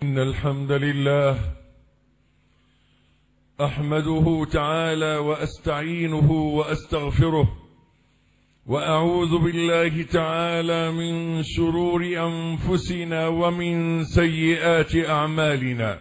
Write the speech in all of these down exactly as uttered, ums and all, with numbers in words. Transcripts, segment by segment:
إن الحمد لله أحمده تعالى وأستعينه وأستغفره، وأعوذ بالله تعالى من شرور أنفسنا ومن سيئات أعمالنا.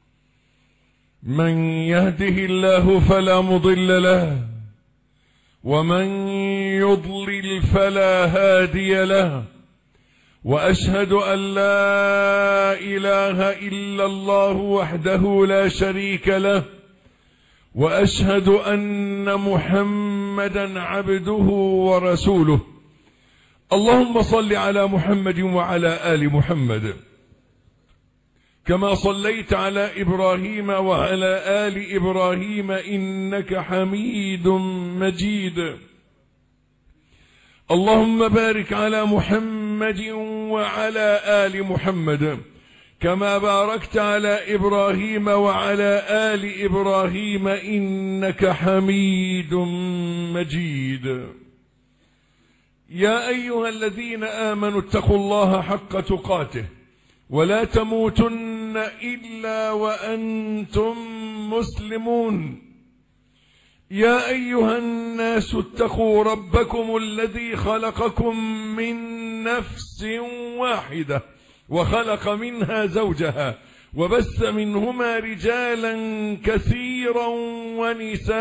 من يهده الله فلا مضل له، ومن يضلل فلا هادي له، وأشهد أن لا إله إلا الله وحده لا شريك له، وأشهد أن محمدا عبده ورسوله. اللهم صل على محمد وعلى آل محمد كما صليت على إبراهيم وعلى آل إبراهيم إنك حميد مجيد. اللهم بارك على محمد وعلى آل محمد كما باركت على إبراهيم وعلى آل إبراهيم إنك حميد مجيد. يا أيها الذين آمنوا اتقوا الله حق تقاته ولا تموتن إلا وأنتم مسلمون. يا أيها الناس اتقوا ربكم الذي خلقكم من نفس واحدة وخلق منها زوجها وبث منهما رجالا كثيرا ونساء،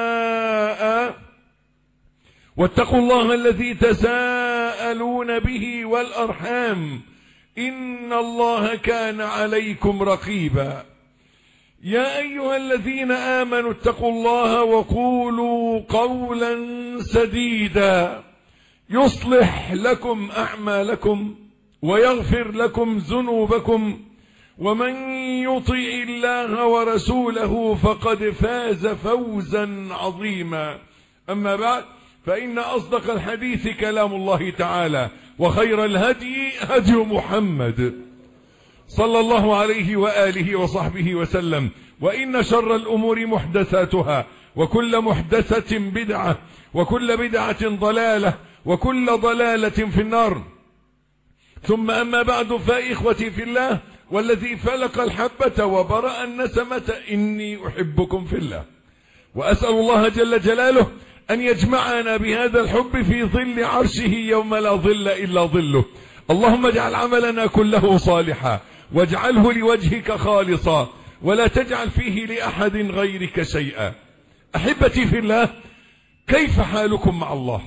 واتقوا الله الذي تساءلون به والأرحام إن الله كان عليكم رقيبا. يا أيها الذين آمنوا اتقوا الله وقولوا قولا سديدا يصلح لكم أعمالكم ويغفر لكم ذنوبكم، ومن يطع الله ورسوله فقد فاز فوزا عظيما. أما بعد، فإن أصدق الحديث كلام الله تعالى، وخير الهدي هدي محمد صلى الله عليه وآله وصحبه وسلم، وإن شر الأمور محدثاتها، وكل محدثة بدعة، وكل بدعة ضلالة، وكل ضلالة في النار. ثم أما بعد، فإخوتي في الله والذي فلق الحبة وبرأ النسمة إني أحبكم في الله، وأسأل الله جل جلاله أن يجمعنا بهذا الحب في ظل عرشه يوم لا ظل إلا ظله. اللهم اجعل عملنا كله صالحا، واجعله لوجهك خالصا، ولا تجعل فيه لأحد غيرك شيئا. أحبتي في الله، كيف حالكم مع الله؟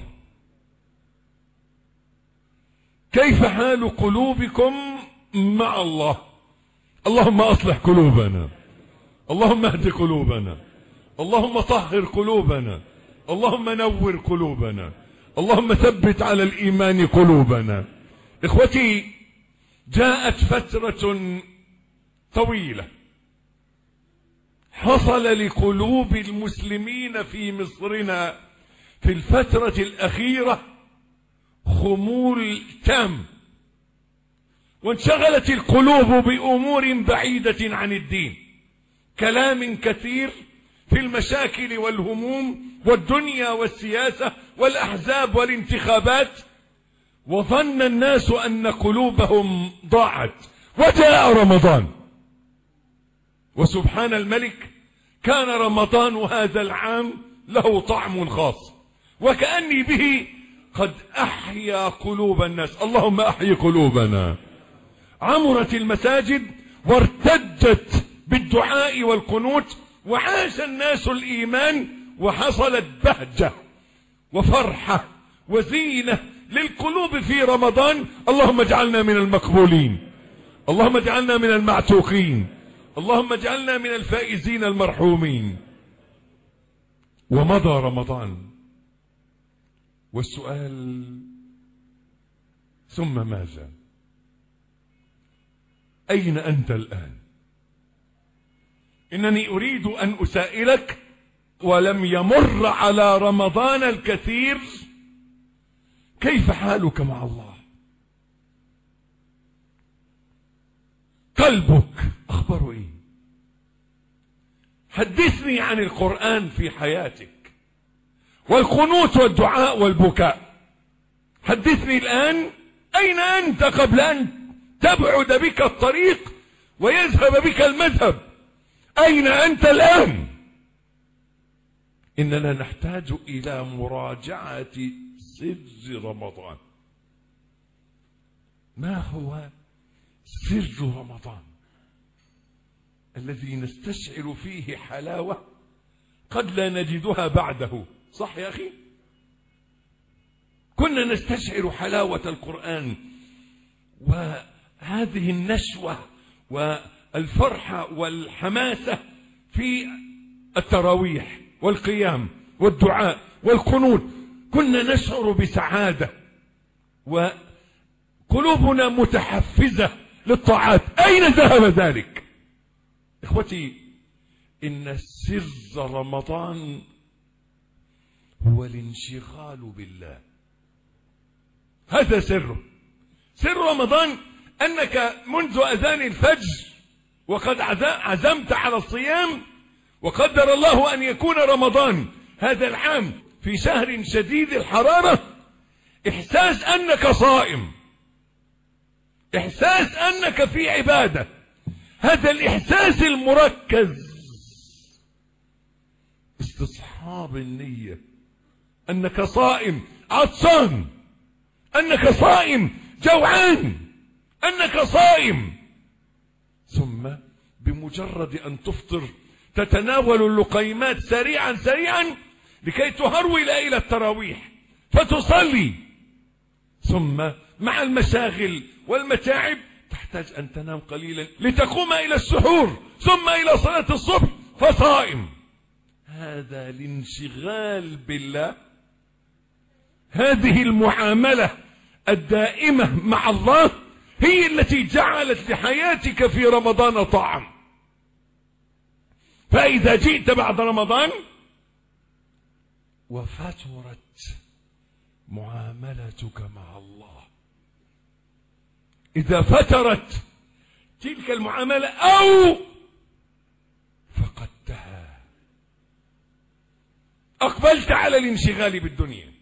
كيف حال قلوبكم مع الله؟ اللهم أصلح قلوبنا، اللهم اهد قلوبنا، اللهم طهر قلوبنا، اللهم نور قلوبنا، اللهم ثبت على الإيمان قلوبنا. إخوتي، جاءت فترة طويلة حصل لقلوب المسلمين في مصرنا في الفترة الأخيرة خمول تام، وانشغلت القلوب بأمور بعيدة عن الدين، كلام كثير في المشاكل والهموم والدنيا والسياسة والأحزاب والانتخابات، وظن الناس أن قلوبهم ضاعت. وجاء رمضان، وسبحان الملك كان رمضان هذا العام له طعم خاص، وكأني به قد أحيا قلوب الناس. اللهم أحيي قلوبنا. عمرت المساجد وارتجت بالدعاء والقنوت، وعاش الناس الإيمان، وحصلت بهجة وفرحة وزينة للقلوب في رمضان. اللهم اجعلنا من المقبولين، اللهم اجعلنا من المعتوقين، اللهم اجعلنا من الفائزين المرحومين. ومضى رمضان، والسؤال ثم ماذا؟ أين أنت الآن؟ إنني أريد أن أسائلك، ولم يمر على رمضان الكثير، كيف حالك مع الله؟ قلبك أخبره إيه؟ حدثني عن القرآن في حياتك، والقنوت والدعاء والبكاء. حدثني الآن، أين أنت قبل أن تبعد بك الطريق ويذهب بك المذهب. أين أنت الآن؟ إننا نحتاج إلى مراجعة سر رمضان. ما هو سر رمضان الذي نستشعر فيه حلاوة قد لا نجدها بعده؟ صح يا أخي؟ كنا نستشعر حلاوة القرآن وهذه النشوة والفرحة والحماسة في التراويح والقيام والدعاء والقنوت. كنا نشعر بسعادة وقلوبنا متحفزة للطاعات. أين ذهب ذلك؟ إخوتي، إن سر رمضان هو الانشغال بالله. هذا سره. سر رمضان أنك منذ أذان الفجر وقد عزمت على الصيام، وقدر الله أن يكون رمضان هذا العام في شهر شديد الحرارة، إحساس أنك صائم، إحساس أنك في عبادة. هذا الإحساس المركز، استصحاب النية أنك صائم عطشان، أنك صائم جوعان، أنك صائم. ثم بمجرد أن تفطر تتناول اللقيمات سريعا سريعا لكي تهرول إلى التراويح فتصلي. ثم مع المشاغل والمتاعب تحتاج أن تنام قليلا لتقوم إلى السحور، ثم إلى صلاة الصبح فصائم. هذا الانشغال بالله، هذه المعاملة الدائمة مع الله هي التي جعلت لحياتك في رمضان طعم. فإذا جئت بعد رمضان وفترت معاملتك مع الله، إذا فترت تلك المعاملة أو فقدتها، أقبلت على الانشغال بالدنيا،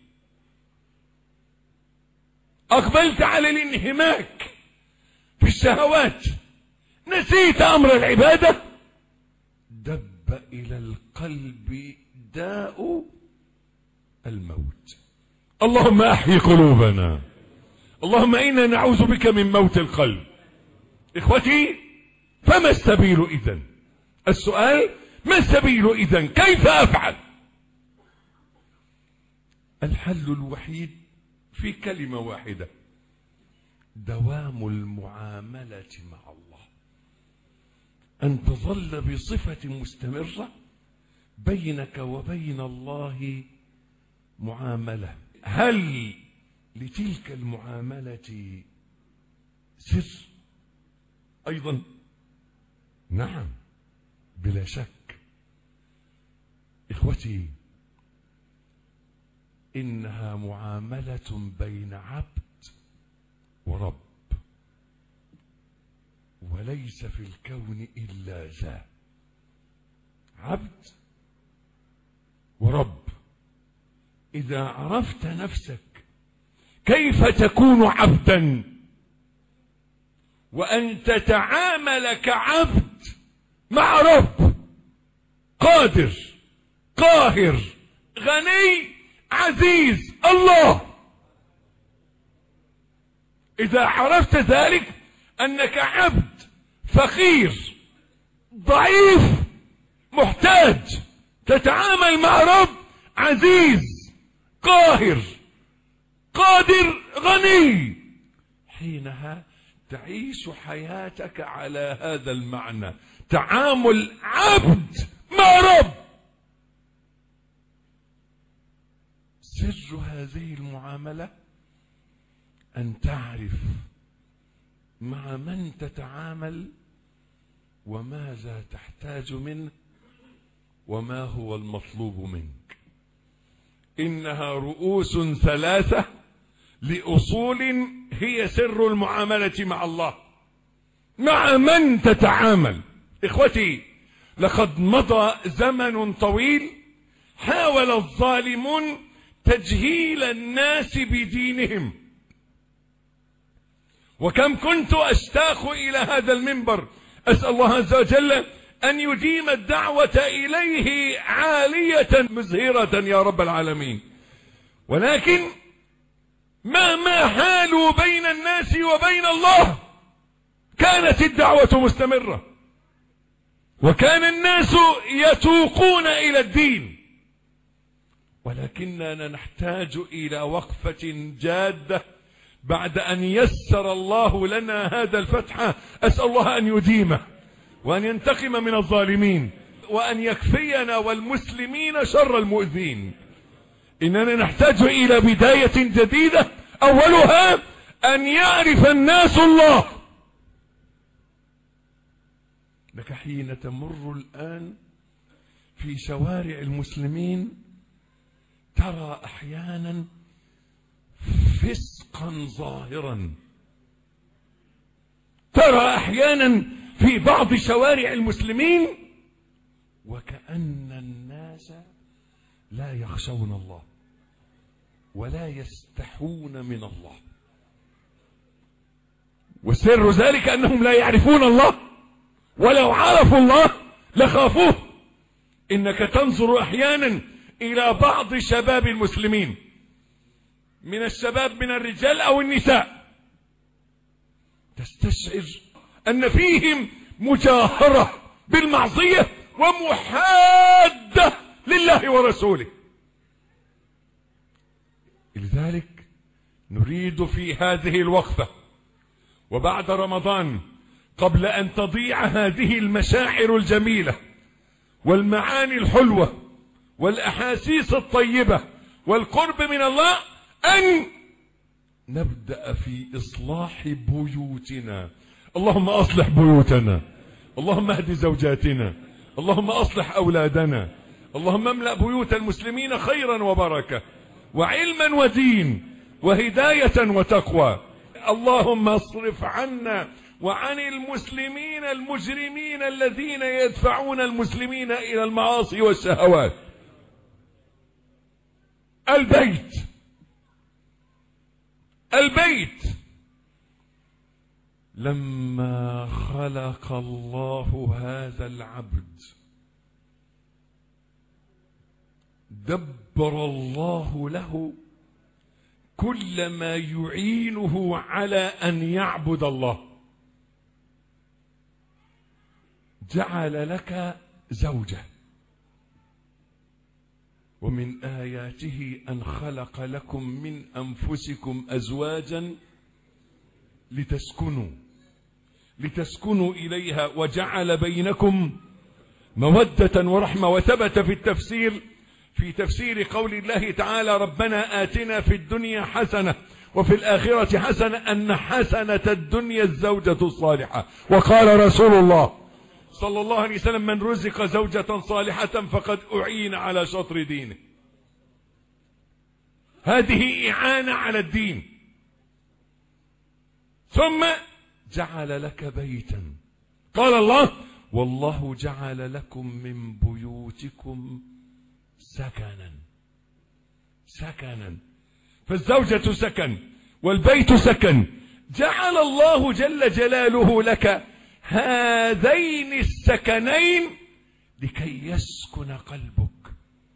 أقبلت على الانهماك في الشهوات، نسيت أمر العبادة، دب إلى القلب داء الموت. اللهم أحيي قلوبنا، اللهم إنا نعوذ بك من موت القلب. إخوتي، فما السبيل إذن؟ السؤال: ما السبيل إذن؟ كيف أفعل؟ الحل الوحيد في كلمة واحدة: دوام المعاملة مع الله. أن تظل بصفة مستمرة بينك وبين الله معاملة. هل لتلك المعاملة سر أيضا؟ نعم، بلا شك. إخوتي، إنها معاملة بين عبد ورب، وليس في الكون إلا ذا، عبد ورب. إذا عرفت نفسك كيف تكون عبدا وأن تتعامل كعبد مع رب قادر قاهر غني عزيز الله، إذا عرفت ذلك أنك عبد فقير ضعيف محتاج تتعامل مع رب عزيز قاهر قادر غني، حينها تعيش حياتك على هذا المعنى، تعامل عبد مع رب. سر هذه المعاملة أن تعرف مع من تتعامل وماذا تحتاج منه وما هو المطلوب منك. إنها رؤوس ثلاثة لأصول هي سر المعاملة مع الله. مع من تتعامل؟ إخوتي، لقد مضى زمن طويل حاول الظالمون تجهيل الناس بدينهم، وكم كنت أشتاق إلى هذا المنبر أسأل الله عز وجل أن يديم الدعوة إليه عالية مزهرة يا رب العالمين. ولكن مهما حالوا بين الناس وبين الله كانت الدعوة مستمرة، وكان الناس يتوقون إلى الدين، ولكننا نحتاج إلى وقفة جادة بعد أن يسر الله لنا هذا الفتح. أسأل الله أن يديمه وأن ينتقم من الظالمين وأن يكفينا والمسلمين شر المؤذين. إننا نحتاج إلى بداية جديدة أولها أن يعرف الناس الله. لك حين تمر الآن في شوارع المسلمين ترى أحيانا فسقا ظاهرا، ترى أحيانا في بعض شوارع المسلمين وكأن الناس لا يخشون الله ولا يستحون من الله، وسر ذلك أنهم لا يعرفون الله، ولو عرفوا الله لخافوه. إنك تنظر أحيانا إلى بعض شباب المسلمين من الشباب من الرجال أو النساء، تستشعر أن فيهم مجاهرة بالمعصية ومحادة لله ورسوله. لذلك نريد في هذه الوقفة وبعد رمضان، قبل أن تضيع هذه المشاعر الجميلة والمعاني الحلوة والأحاسيس الطيبة والقرب من الله، أن نبدأ في إصلاح بيوتنا. اللهم أصلح بيوتنا، اللهم اهد زوجاتنا، اللهم أصلح أولادنا، اللهم املأ بيوت المسلمين خيرا وبركة وعلما ودين وهداية وتقوى. اللهم اصرف عنا وعن المسلمين المجرمين الذين يدفعون المسلمين إلى المعاصي والشهوات. البيت البيت لما خلق الله هذا العبد دبر الله له كل ما يعينه على أن يعبد الله. جعل لك زوجة، ومن آياته أن خلق لكم من أنفسكم أزواجا لتسكنوا لتسكنوا إليها وجعل بينكم مودة ورحمة. وثبت في التفسير في تفسير قول الله تعالى: ربنا آتنا في الدنيا حسنة وفي الآخرة حسنة، أن حسنة الدنيا الزوجة الصالحة. وقال رسول الله صلى الله عليه وسلم: من رزق زوجة صالحة فقد أعين على شطر دينه. هذه إعانة على الدين. ثم جعل لك بيتا، قال الله: والله جعل لكم من بيوتكم سكنا سكنا. فالزوجة سكن والبيت سكن. جعل الله جل جلاله لك هذين السكنين لكي يسكن قلبك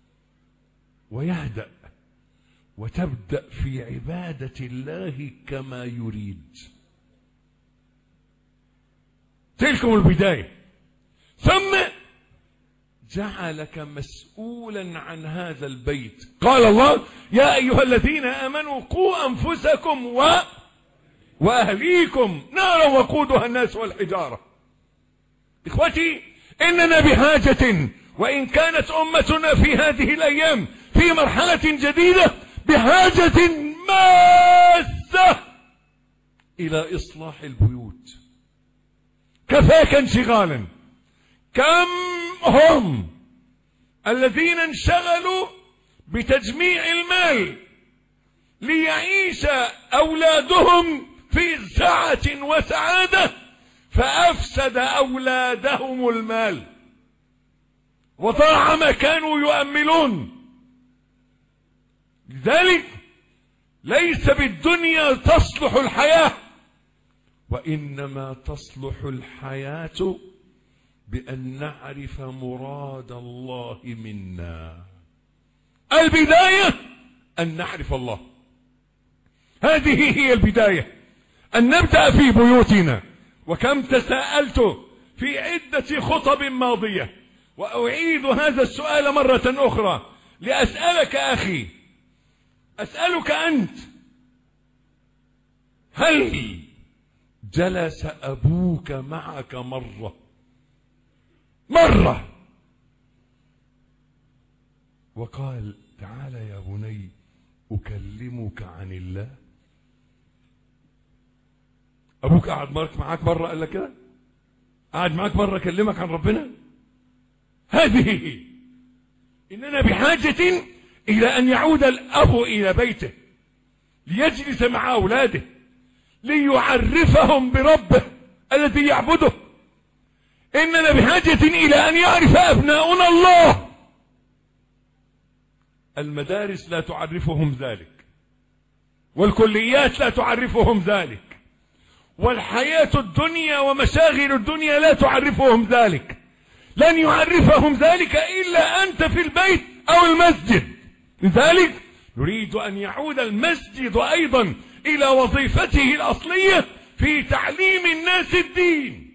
ويهدأ وتبدأ في عبادة الله كما يريد. تلكم البداية. ثم جعلك مسؤولا عن هذا البيت. قال الله: يا أيها الذين آمنوا قوا أنفسكم و وأهليكم نارا وقودها الناس والحجارة. إخوتي، إننا بحاجة، وإن كانت أمتنا في هذه الأيام في مرحلة جديدة، بحاجة ماسة إلى إصلاح البيوت. كفاك انشغالا. كم هم الذين انشغلوا بتجميع المال ليعيش أولادهم في سعة وسعادة، فأفسد أولادهم المال وضاع ما كانوا يؤملون. لذلك ليس بالدنيا تصلح الحياة، وإنما تصلح الحياة بأن نعرف مراد الله منا. البداية أن نعرف الله، هذه هي البداية، أن نبدأ في بيوتنا. وكم تساءلت في عدة خطب ماضية، وأعيد هذا السؤال مرة أخرى لأسألك أخي، أسألك أنت، هل جلس أبوك معك مرة مرة وقال تعال يا بني أكلمك عن الله؟ أبوك قعد معك مرة قال لك كده؟ قعد معك مرة كلمك عن ربنا؟ هذه هي. إننا بحاجة إلى أن يعود الأب إلى بيته ليجلس مع أولاده ليعرفهم بربه الذي يعبده. إننا بحاجة إلى أن يعرف أبناؤنا الله. المدارس لا تعرفهم ذلك، والكليات لا تعرفهم ذلك، والحياة الدنيا ومشاغل الدنيا لا تعرفهم ذلك. لن يعرفهم ذلك إلا أنت في البيت أو المسجد. لذلك نريد أن يعود المسجد أيضا إلى وظيفته الأصلية في تعليم الناس الدين،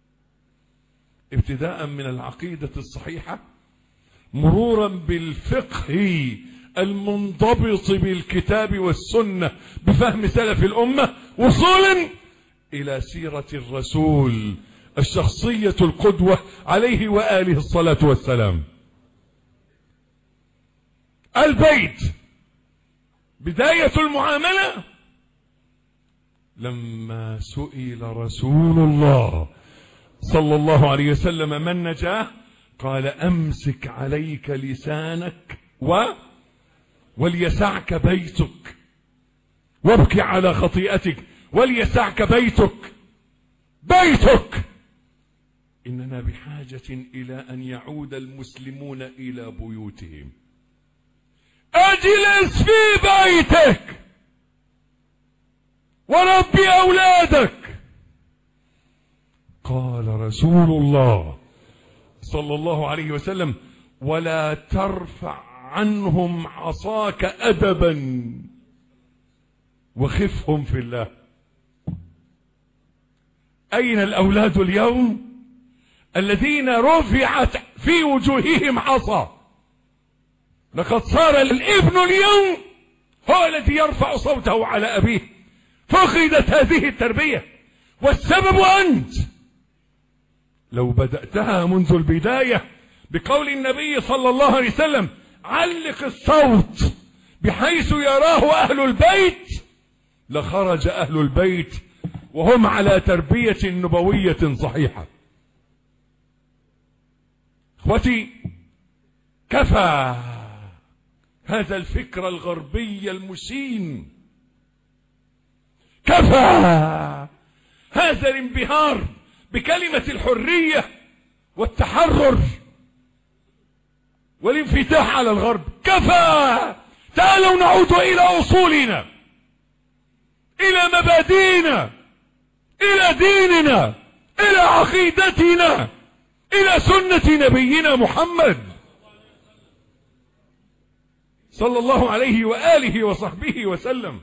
ابتداء من العقيدة الصحيحة، مرورا بالفقه المنضبط بالكتاب والسنة بفهم سلف الأمة، وصولا إلى سيرة الرسول الشخصية القدوة عليه وآله الصلاة والسلام. البيت بداية المعاملة. لما سئل رسول الله صلى الله عليه وسلم من نجاه قال أمسك عليك لسانك و وليسعك بيتك، وابكي على خطيئتك وليسعك بيتك. بيتك. إننا بحاجة إلى أن يعود المسلمون إلى بيوتهم. أجلس في بيتك وربي أولادك. قال رسول الله صلى الله عليه وسلم ولا ترفع عنهم عصاك أدبا وخفهم في الله. أين الأولاد اليوم الذين رفعت في وجوههم عصا؟ لقد صار الابن اليوم هو الذي يرفع صوته على أبيه. فقدت هذه التربية، والسبب أنت. لو بدأتها منذ البداية بقول النبي صلى الله عليه وسلم علق الصوت بحيث يراه أهل البيت، لخرج أهل البيت وهم على تربية نبوية صحيحة. اخوتي، كفى هذا الفكر الغربي المسين، كفى هذا الانبهار بكلمة الحرية والتحرر والانفتاح على الغرب. كفى. تعالوا نعود إلى أصولنا، إلى مبادئنا، إلى ديننا، إلى عقيدتنا، إلى سنة نبينا محمد صلى الله عليه وآله وصحبه وسلم.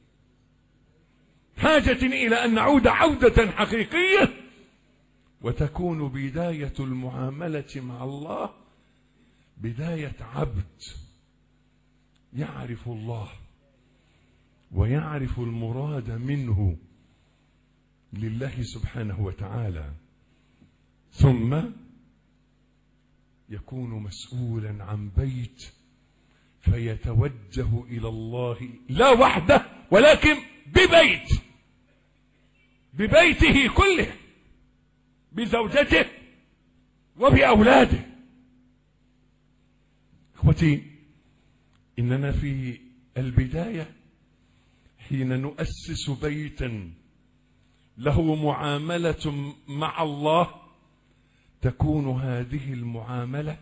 حاجة إلى أن نعود عودة حقيقية، وتكون بداية المعاملة مع الله بداية عبد يعرف الله ويعرف المراد منه لله سبحانه وتعالى، ثم يكون مسؤولا عن بيت فيتوجه إلى الله لا وحده ولكن ببيت، ببيته كله، بزوجته وبأولاده. اخوتي، إننا في البداية حين نؤسس بيتا له معاملة مع الله تكون هذه المعاملة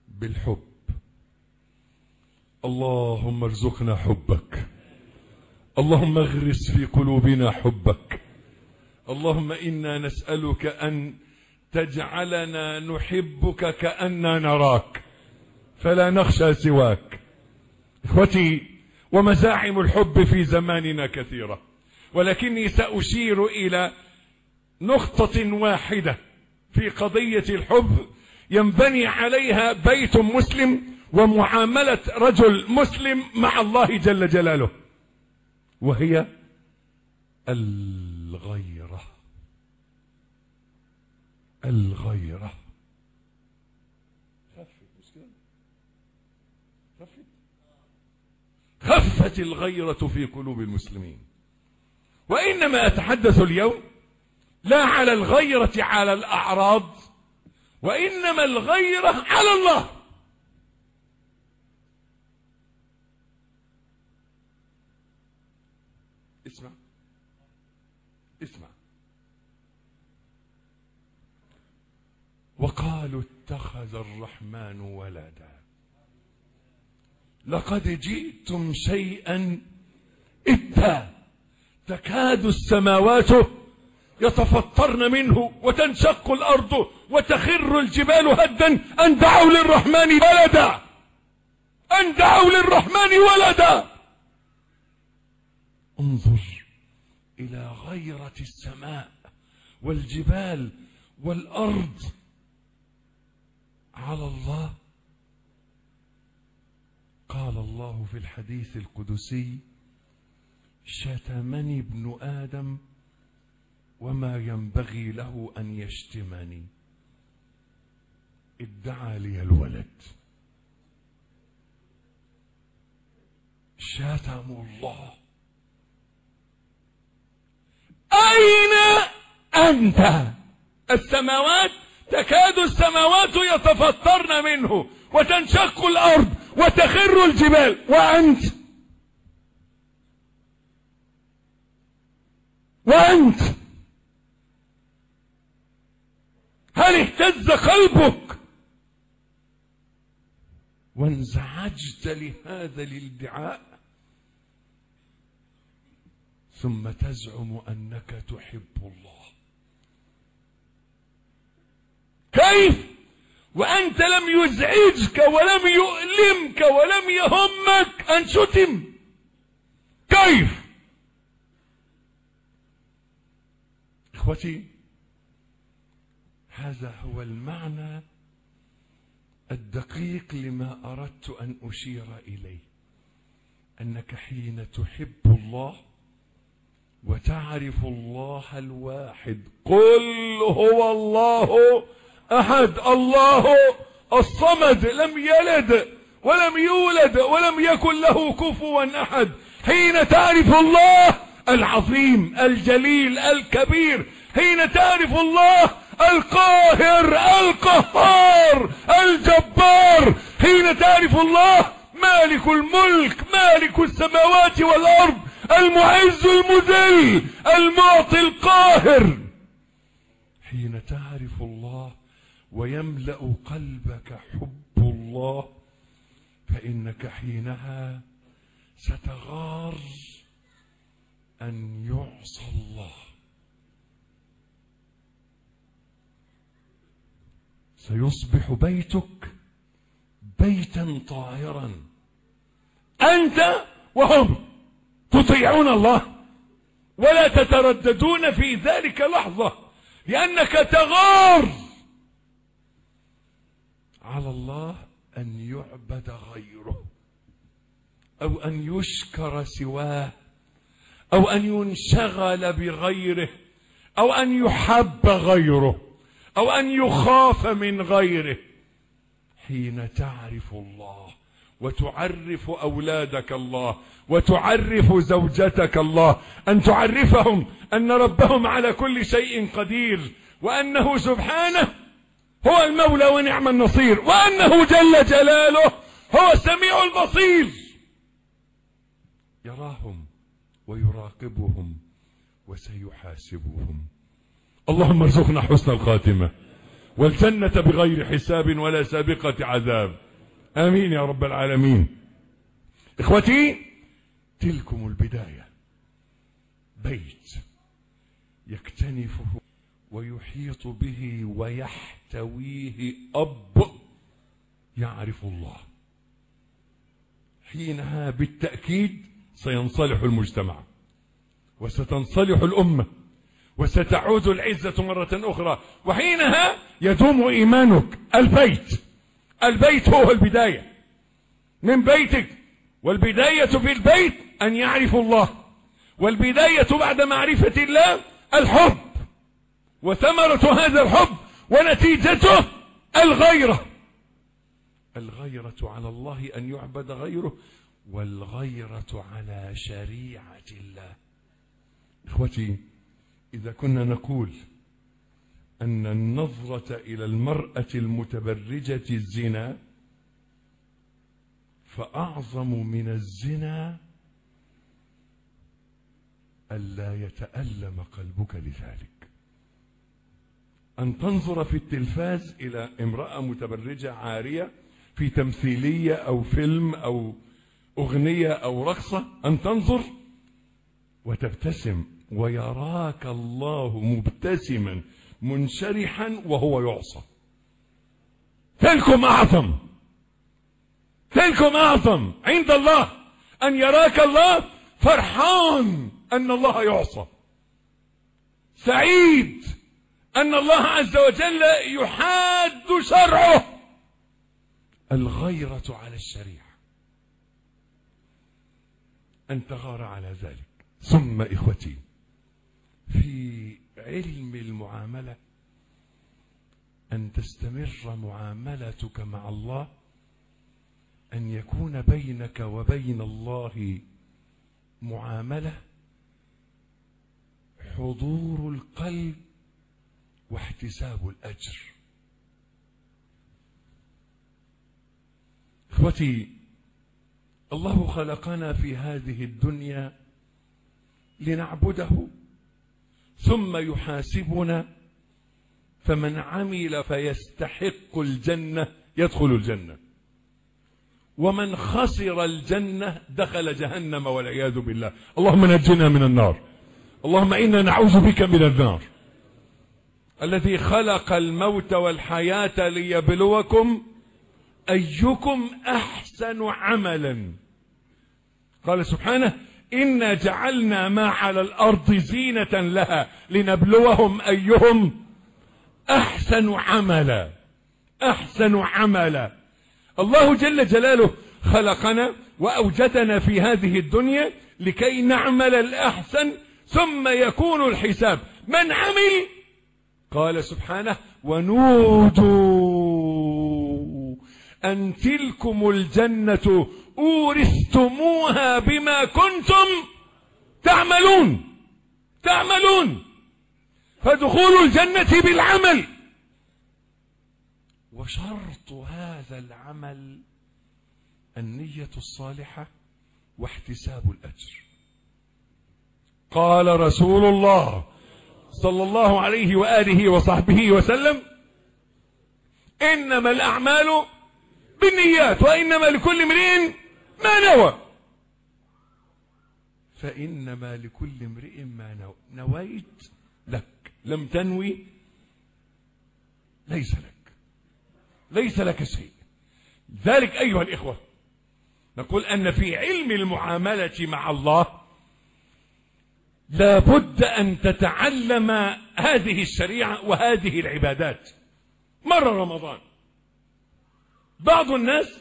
بالحب. اللهم ارزقنا حبك، اللهم اغرس في قلوبنا حبك. اللهم إنا نسألك أن تجعلنا نحبك كأننا نراك فلا نخشى سواك. إخوتي، ومزاعم الحب في زماننا كثيرة، ولكني سأشير إلى نقطة واحدة في قضية الحب ينبني عليها بيت مسلم ومعاملة رجل مسلم مع الله جل جلاله، وهي الغيرة. الغيرة خفت الغيرة في قلوب المسلمين. وإنما أتحدث اليوم لا على الغيرة على الأعراض، وإنما الغيرة على الله. اسمع اسمع. وقالوا اتخذ الرحمن ولدا لقد جئتم شيئا إدا تكاد السماوات يتفطرن منه وتنشق الأرض وتخر الجبال هدا أن دعوا للرحمن ولدا أن دعوا للرحمن ولدا. انظر إلى غيرة السماء والجبال والأرض على الله. قال الله في الحديث القدسي: شتمني ابن آدم وما ينبغي له أن يشتمني. ادعى لي الولد. شتموا الله. أين أنت؟ السماوات تكاد السماوات يتفطرن منه وتنشق الأرض وتخر الجبال، وأنت وأنت هل اهتز قلبك وانزعجت لهذا الادعاء ثم تزعم أنك تحب الله؟ كيف وأنت لم يزعجك ولم يؤلمك ولم يهمك أن شتم؟ كيف؟ إخوتي، هذا هو المعنى الدقيق لما أردت أن أشير إليه، أنك حين تحب الله وتعرف الله الواحد، قل هو الله أحد الله الصمد لم يلد ولم يولد ولم يكن له كفوا أحد. حين تعرف الله العظيم الجليل الكبير، حين تعرف الله القاهر القهار الجبار، حين تعرف الله مالك الملك مالك السماوات والأرض المعز المذل المعطي القاهر، حين تعرف الله ويملأ قلبك حب الله، فإنك حينها ستغار أن يعصى الله. سيصبح بيتك بيتا طاهرا، أنت وهم تطيعون الله ولا تترددون في ذلك لحظة، لأنك تغار على الله أن يعبد غيره أو أن يشكر سواه أو أن ينشغل بغيره أو أن يحب غيره أو أن يخاف من غيره. حين تعرف الله وتعرف أولادك الله وتعرف زوجتك الله، أن تعرفهم أن ربهم على كل شيء قدير، وأنه سبحانه هو المولى ونعم النصير، وأنه جل جلاله هو السميع البصير، يراهم ويراقبهم وسيحاسبهم. اللهم ارزقنا حسن الخاتمة والجنة بغير حساب ولا سابقة عذاب، آمين يا رب العالمين. إخوتي، تلكم البداية بيت يكتنفه ويحيط به ويحتويه أب يعرف الله، حينها بالتأكيد سينصلح المجتمع وستنصلح الأمة وستعود العزة مرة أخرى، وحينها يدوم إيمانك. البيت البيت هو البداية من بيتك، والبداية في البيت أن يعرف الله، والبداية بعد معرفة الله الحب، وثمرة هذا الحب ونتيجته الغيرة. الغيرة على الله أن يعبد غيره، والغيرة على شريعة الله. إخوتي، إذا كنا نقول أن النظرة إلى المرأة المتبرجة الزنا، فأعظم من الزنا ألا يتألم قلبك لذلك. أن تنظر في التلفاز إلى امرأة متبرجة عارية في تمثيلية أو فيلم أو أغنية أو رقصة، أن تنظر وتبتسم ويراك الله مبتسما منشرحا وهو يعصى. تلكم أعظم تلكم أعظم عند الله أن يراك الله فرحان أن الله يعصى، سعيد أن الله عز وجل يحاد شرعه. الغيرة على الشريعة أن تغار على ذلك. ثم إخوتي، في علم المعاملة أن تستمر معاملتك مع الله أن يكون بينك وبين الله معاملة حضور القلب واحتساب الأجر. إخوتي، الله خلقنا في هذه الدنيا لنعبده ثم يحاسبنا، فمن عمل فيستحق الجنة يدخل الجنة، ومن خسر الجنة دخل جهنم والعياذ بالله. اللهم نجنا من النار، اللهم إنا نعوذ بك من النار. الذي خلق الموت والحياة ليبلوكم أيكم أحسن عملا. قال سبحانه: إنا جعلنا ما على الأرض زينة لها لنبلوهم أيهم أحسن عملا. أحسن عملا. الله جل جلاله خلقنا وأوجدنا في هذه الدنيا لكي نعمل الأحسن ثم يكون الحساب. من عمل، قال سبحانه: ونودوا أن تلكم الجنة أورثتموها بما كنتم تعملون تعملون فدخول الجنة بالعمل، وشرط هذا العمل النية الصالحة واحتساب الأجر. قال رسول الله صلى الله عليه وآله وصحبه وسلم: إنما الأعمال بالنيات وإنما لكل امرئ ما نوى. فإنما لكل امرئ ما نوى. نويت لك، لم تنوي ليس لك ليس لك شيء. ذلك أيها الإخوة نقول أن في علم المعاملة مع الله لا بد أن تتعلم هذه الشريعة وهذه العبادات. مر رمضان، بعض الناس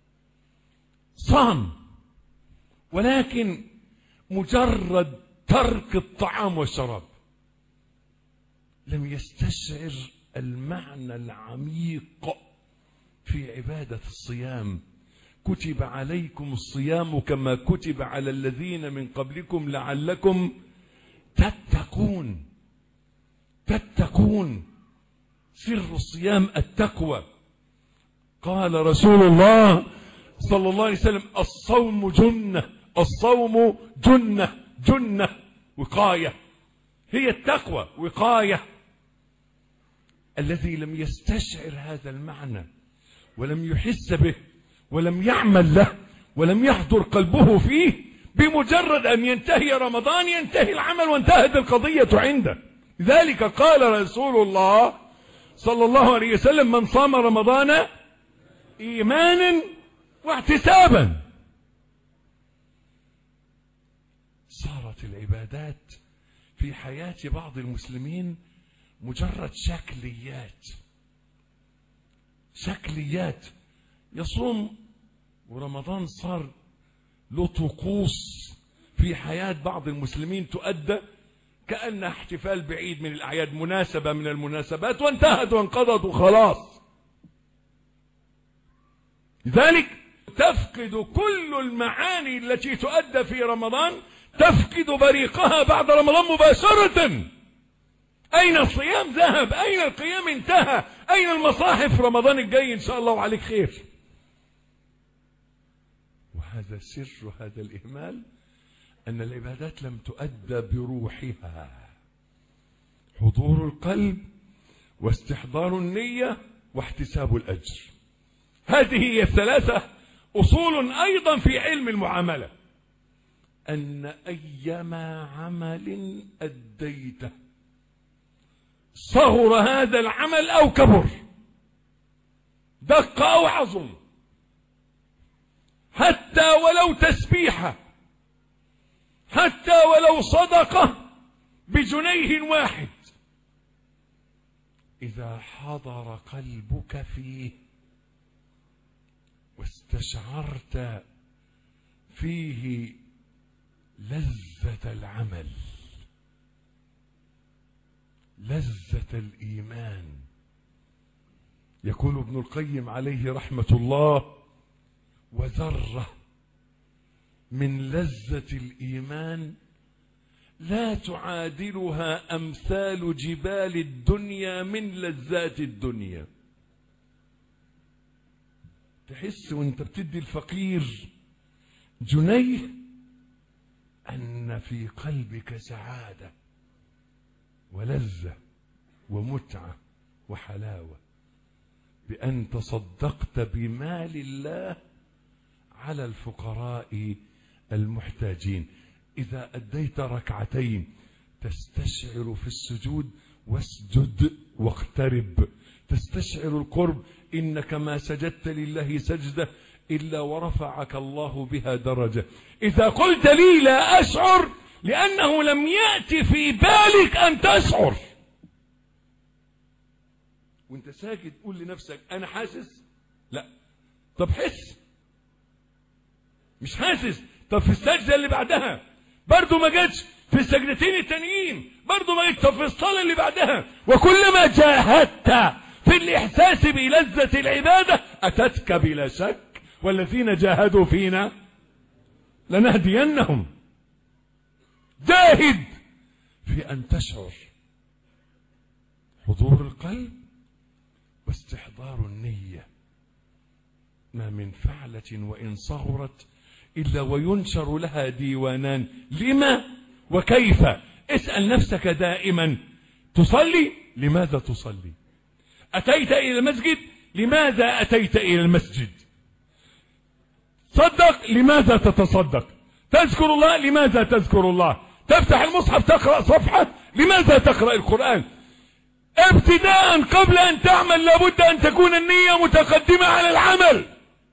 صام، ولكن مجرد ترك الطعام والشراب، لم يستشعر المعنى العميق في عبادة الصيام. كتب عليكم الصيام كما كتب على الذين من قبلكم لعلكم تتقون. تتقون. سر الصيام التقوى. قال رسول الله صلى الله عليه وسلم: الصوم جنة، الصوم جنة جنة وقاية. هي التقوى وقاية. الذي لم يستشعر هذا المعنى ولم يحس به ولم يعمل له ولم يحضر قلبه فيه بمجرد أن ينتهي رمضان ينتهي العمل وانتهت القضية عنده. لذلك قال رسول الله صلى الله عليه وسلم: من صام رمضان إيمانا واحتسابا. صارت العبادات في حياة بعض المسلمين مجرد شكليات شكليات يصوم، ورمضان صار له طقوس في حياة بعض المسلمين تؤدى كأنها احتفال بعيد من الأعياد، مناسبة من المناسبات، وانتهت وانقضت وخلاص. لذلك تفقد كل المعاني التي تؤدى في رمضان، تفقد بريقها بعد رمضان مباشرة. أين الصيام ذهب؟ أين القيام انتهى؟ أين المصاحف؟ رمضان الجاي إن شاء الله وعليك خير. وهذا سر هذا الإهمال، أن العبادات لم تؤدى بروحها. حضور القلب واستحضار النية واحتساب الأجر، هذه هي الثلاثة أصول أيضا في علم المعاملة. أن أيما عمل أديته صغر هذا العمل أو كبر، دق أو عظم، حتى ولو تسبيحة، حتى ولو صدقة بجنيه واحد، إذا حضر قلبك فيه واستشعرت فيه لذة العمل، لذة الإيمان. يقول ابن القيم عليه رحمة الله: وذرة من لذة الإيمان لا تعادلها أمثال جبال الدنيا من لذات الدنيا. تحس وانت بتدي الفقير جنيه أن في قلبك سعادة ولذة ومتعة وحلاوة بأن تصدقت بمال الله على الفقراء المحتاجين. إذا أديت ركعتين تستشعر في السجود واسجد واقترب، تستشعر القرب، إنك ما سجدت لله سجدة إلا ورفعك الله بها درجة. إذا قلت لي لا أشعر، لأنه لم يأتي في بالك أن تشعر. وانت ساجد قول لنفسك أنا حاسس؟ لا. طب حس. مش حاسس. طب في السجدة اللي بعدها برضو ما جاتش، في السجدتين التانيين برضو ما جاتش، طب في الصلاة اللي بعدها. وكلما جاهدت في الإحساس بلذة العبادة أتتك بلا شك، والذين جاهدوا فينا لنهدينهم. جاهد في أن تشعر حضور القلب واستحضار النية. ما من فعلة وإن صغرت إلا وينشر لها ديوانان، لما وكيف. اسأل نفسك دائما: تصلي؟ لماذا تصلي؟ أتيت إلى المسجد؟ لماذا أتيت إلى المسجد؟ صدق؟ لماذا تتصدق؟ تذكر الله؟ لماذا تذكر الله؟ تفتح المصحف تقرأ صفحة؟ لماذا تقرأ القرآن؟ ابتداء قبل أن تعمل لابد أن تكون النية متقدمة على العمل.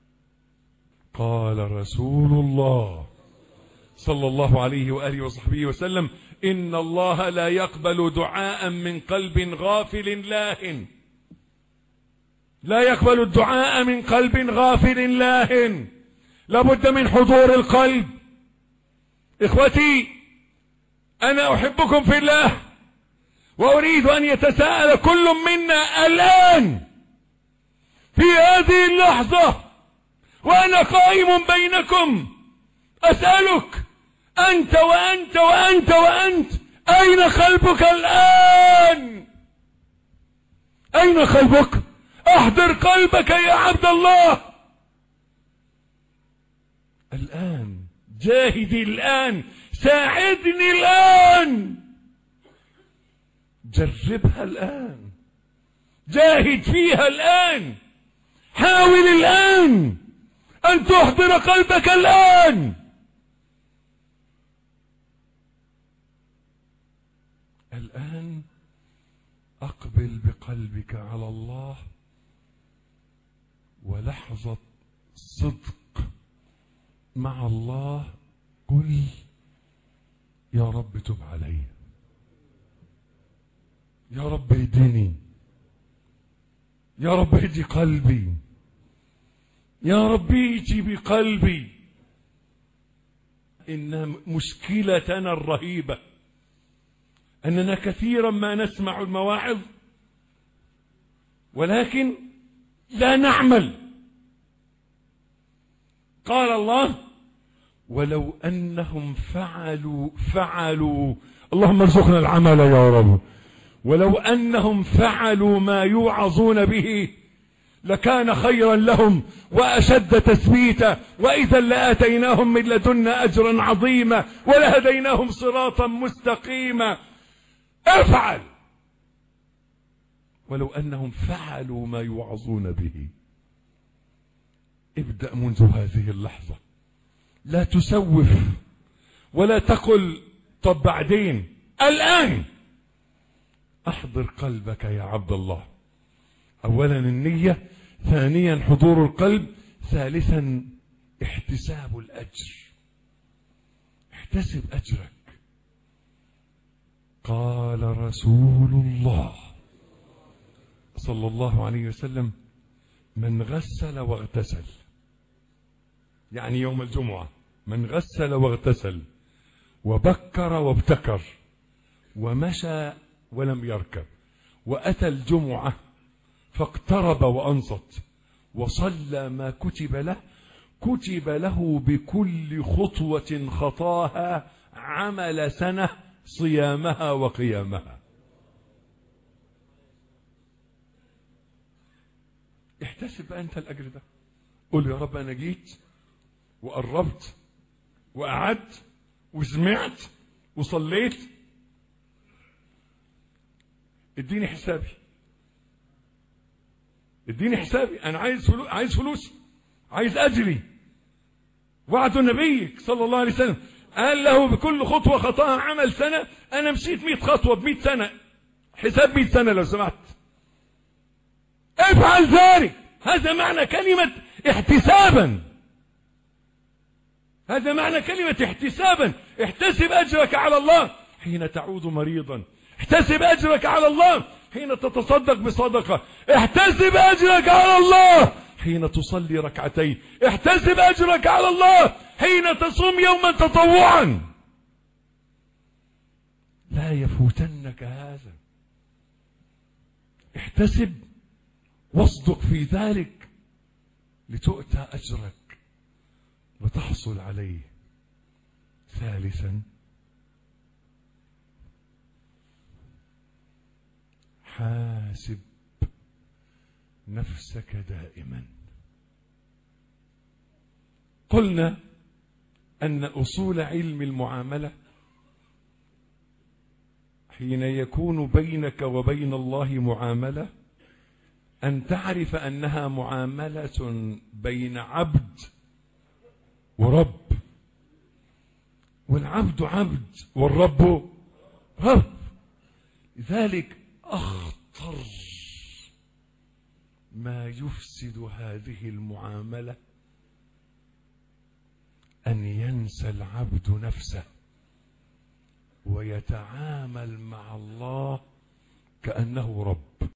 قال رسول الله صلى الله عليه وآله وصحبه وسلم: إن الله لا يقبل دعاء من قلب غافل لاهٍ. لا يقبل الدعاء من قلب غافل لاهٍ. لابد من حضور القلب. إخوتي، أنا أحبكم في الله، وأريد أن يتساءل كل منا الآن في هذه اللحظة وأنا قائم بينكم، أسألك أنت وأنت وأنت وأنت، أين قلبك الآن؟ أين قلبك؟ أحضر قلبك يا عبد الله الآن. جاهدي الآن، ساعدني الآن، جربها الآن، جاهد فيها الآن، حاول الآن أن تحضر قلبك الآن. أقبل بقلبك على الله، ولحظة صدق مع الله قل يا رب تب علي، يا رب اهدني، يا رب اهدي قلبي، يا رب ايتي بقلبي. إن مشكلتنا الرهيبة أننا كثيرا ما نسمع المواعظ ولكن لا نعمل. قال الله ولو أنهم فعلوا فعلوا اللهم ارزقنا العمل يا رب. ولو أنهم فعلوا ما يوعظون به لكان خيرا لهم وأشد تثبيتا، وإذا لآتيناهم من لدنا أجرا عظيما ولهديناهم صراطا مستقيما. افعل. ولو أنهم فعلوا ما يوعظون به. ابدأ منذ هذه اللحظة، لا تسوف ولا تقل طب بعدين، الآن أحضر قلبك يا عبد الله. أولا النية، ثانيا حضور القلب، ثالثا احتساب الأجر. احتسب أجرك. قال رسول الله صلى الله عليه وسلم من غسل واغتسل، يعني يوم الجمعة، من غسل واغتسل وبكر وابتكر ومشى ولم يركب وأتى الجمعة فاقترب وأنصت وصلى ما كتب له، كتب له بكل خطوة خطاها عمل سنة صيامها وقيامها. احتسب أنت الأجر ده. قل يا رب أنا جيت وقربت وقعدت وسمعت وصليت، اديني حسابي، اديني حسابي. انا عايز فلوس، عايز فلوسي، عايز اجري. وعد نبيك صلى الله عليه وسلم قال له بكل خطوة خطاها عمل سنة. انا مشيت مئة خطوة بمئة سنة، حساب مئة سنة لو سمحت. افعل ذلك. هذا معنى كلمة احتسابا. هذا معنى كلمة احتسابا. احتسب اجرك على الله حين تعود مريضا. احتسب اجرك على الله حين تتصدق بصدقة. احتسب اجرك على الله حين تصلي ركعتين. احتسب اجرك على الله حين تصوم يوما تطوعا. لا يفوتنك هذا. احتسب واصدق في ذلك لتؤتى اجرك وتحصل عليه. ثالثا حاسب نفسك دائما. قلنا أن أصول علم المعاملة حين يكون بينك وبين الله معاملة أن تعرف أنها معاملة بين عبد ورب، والعبد عبد والرب رب. لذلك أخطر ما يفسد هذه المعاملة أن ينسى العبد نفسه ويتعامل مع الله كأنه رب.